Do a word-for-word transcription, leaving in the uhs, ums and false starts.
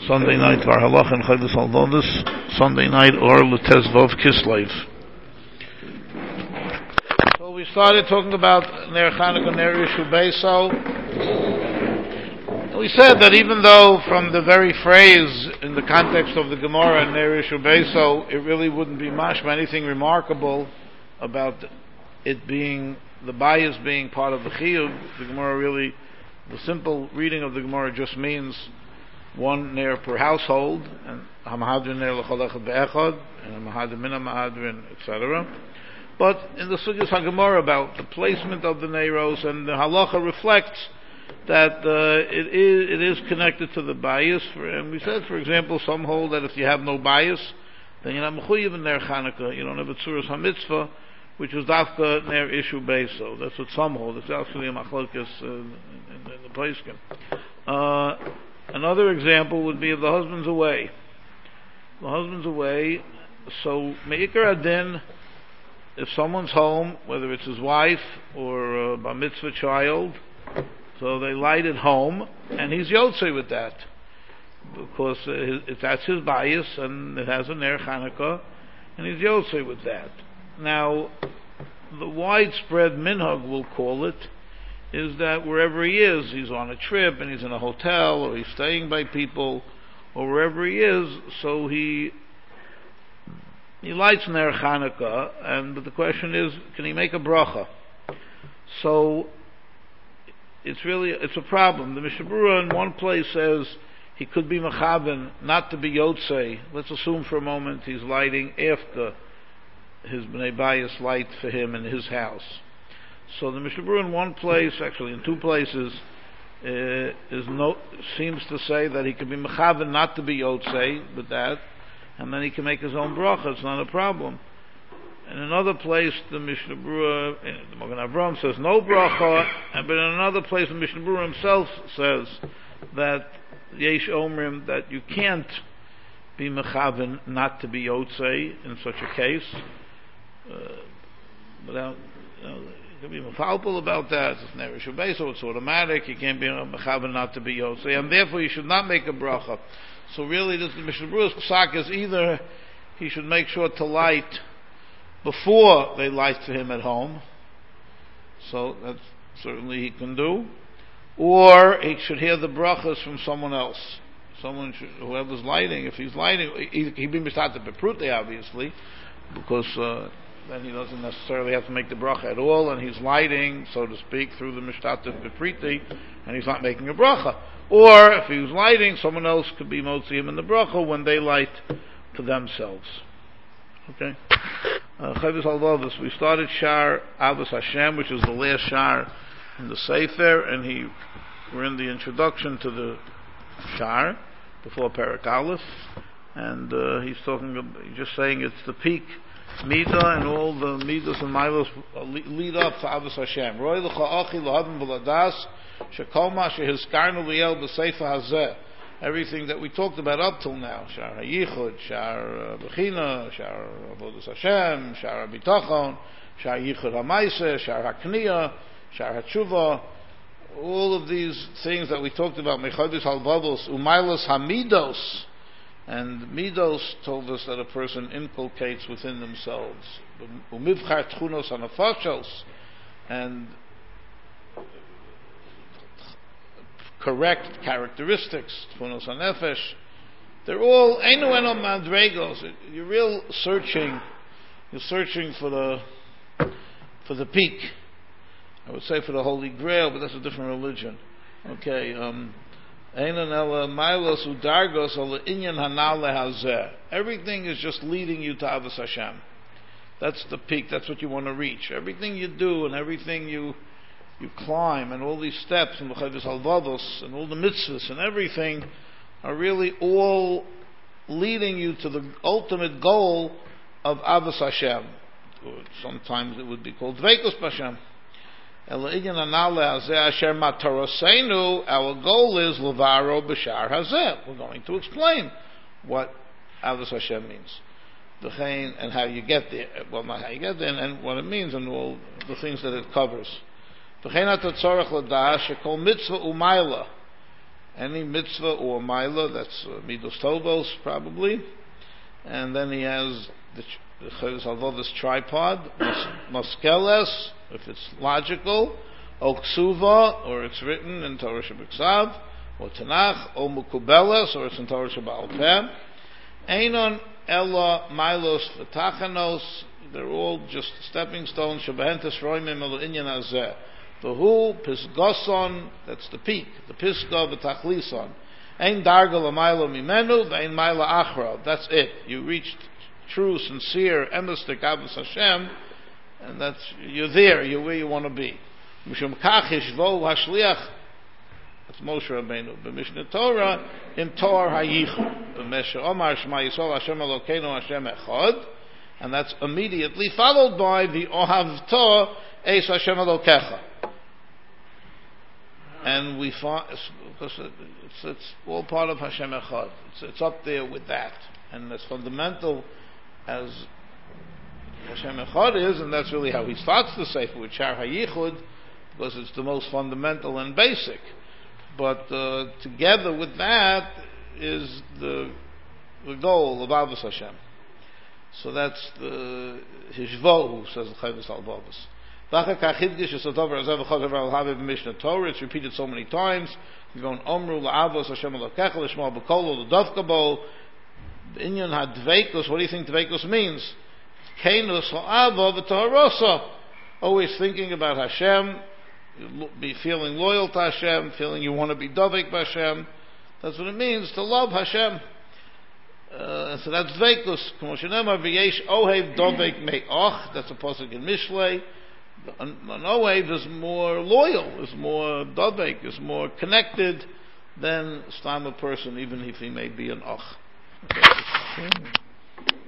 Sunday night Var Halach and Chayvus Halvodus, Sunday night or L'Tes Vov Kislev. So we started talking about Ner Chanukah, Ner Yishu Beiso. We said that even though from the very phrase in the context of the Gemara, Ner Yishu Beiso, it really wouldn't be mashma anything remarkable about it being, the bias being part of the Chiyuv. The Gemara really, the simple reading of the Gemara just means one Ner per household, and Hamahadrin Ner L'chol Echad Be'echad, and Hamahadrin Min Hamahadrin, et cetera. But in the Sugyas HaGemara about the placement of the Neiros, and the Halacha reflects that uh, it is it is connected to the bias. For, and we said, for example, some hold that if you have no bias, then you're not mechuyev in Ner Chanukah. You don't have a Tzuras HaMitzvah, which was Dafka Ner Ishu Beiso. That's what some hold. It's actually a machlokes uh, in, in the Poskim. Uh, another example would be if the husband's away. The husband's away, so Me'ikar Adin, if someone's home, whether it's his wife or a bar mitzvah child, so they light it home, and he's yotzei with that, because uh, his, that's his bias, and it has a Ner Chanukah, and he's yotzei with that. Now, the widespread minhag, we'll call it, is that wherever he is, he's on a trip, and he's in a hotel, or he's staying by people, or wherever he is, so he he lights Ner Chanukah, and but the question is, can he make a bracha? So it's really it's a problem. The Mishnah Berurah in one place says he could be mechaben not to be yotzei. Let's assume for a moment he's lighting after his bnei bayis light for him in his house. So the Mishnah Berurah in one place, actually in two places, uh, is no seems to say that he could be mechaben not to be yotzei with that, and then he can make his own bracha. It's not a problem. In another place, the Mishnah Berurah, the Magen Avraham says no bracha, but in another place, the Mishnah Berurah himself says that yesh omrim, that you can't be mechaven not to be yotzei in such a case. Uh, without, you know, you can be mefalpel about that. It's Ner Yishu Beiso, it's automatic. You can't be mechaven not to be yotzei, and therefore you should not make a bracha. So really, this the Mishnah Berurah's psak is either he should make sure to light before they light to him at home, so that certainly he can do, or he should hear the brachas from someone else. Someone should, whoever's lighting, if he's lighting, he he be mistat beprute, obviously, because uh, then he doesn't necessarily have to make the bracha at all, and he's lighting, so to speak, through the mishtat beprite, and he's not making a bracha. Or if he was lighting, someone else could be motzi him in the bracha when they light to themselves. Okay. Chayvus Halvodus. We started Shar Avos Hashem, which is the last Shar in the Sefer, and he we're in the introduction to the Shar before Perek Aleph, and uh, he's talking. He's just saying it's the peak Midah, and all the Midas and Milos lead up to Avos Hashem. Roy l'cha achi l'havim v'ladas shekol ma shehizkarnu liel b'seifa hazeh. Everything that we talked about up till now, Shar HaYichud, Shar Bechina, Shar Avodas Hashem, Shar HaBitachon, Shar Yichud HaMaiseh, Shar HaKniyah, Shar HaTshuva, all of these things that we talked about, Mechodis Halvados, Umailos Hamidos, and Midos told us that a person inculcates within themselves, Umivchar Tchunos Hanafashos, and correct characteristics, Tfunos HaNefesh, they're all Einu Eno Madregos. You're real searching, you're searching for the for the peak. I would say for the Holy Grail, but that's a different religion. Okay, um Einu Ela Milos Udargos Ola Inyan Hanale Hazeh. Everything is just leading you to Avos Hashem. That's the peak, that's what you want to reach. Everything you do and everything you you climb, and all these steps, and the Chayvus Halvados, and all the mitzvahs, and everything, are really all leading you to the ultimate goal of Avos Hashem. Or sometimes it would be called Dveikus Hashem. Our goal is Levaro B'Shar Hazeh. We're going to explain what Avos Hashem means, and how you get there. Well, not how you get there, and what it means, and all the things that it covers. any mitzvah or milah, that's uh, midos tovos probably, and then he has the Chovos Halevavos tripod, moskeles, if it's logical, or ksuva, or it's written in Torah Shebiksav, or Tanakh, or mukubeles, or it's in Torah Shebaal Peh. Einon ella milos v'tachanos, they're all just stepping stones. Shebahentes roimim elu inyan hazeh. V'hu pisgoson, that's the peak, the pisga v'tachlison. Ein darga l'maylo mimenu, v'ein mayla achra. That's it. You reached true, sincere, emes tekavos Hashem, and that's, you're there, you're where you want to be. Mishum kach yishvo hashliach, that's Moshe Rabbeinu. B'mishneh Torah, in Torah hayichu. B'meshe omar shema yisrael Hashem Elokeinu Hashem echad, and that's immediately followed by the ohavto eis Hashem Elokecha. And we find, because it's, it's all part of Hashem echad. It's, it's up there with that, and it's fundamental as Hashem echad is, and that's really how he starts the sefer with Shar Hayichud, because it's the most fundamental and basic. But uh, together with that is the the goal of Avos Hashem. So that's the Hishvo, says the Chovos Halevavos. It's repeated so many times. You go in Omru la'avos Hashem Elokecha l'shmo b'kolo l'davkabo. The Inyan hadveikus. What do you think dveikus means? Keinus la'ava v'toharosa. Always thinking about Hashem, be feeling loyal to Hashem, feeling you want to be davik by Hashem. That's what it means to love Hashem. Uh, so that's dveikus. K'mo shenemar v'yesh ohev davik me'och. That's a pasuk in Mishlei. An ohev is more loyal, is more davik, is more connected than a stam person, even if he may be an och. Okay.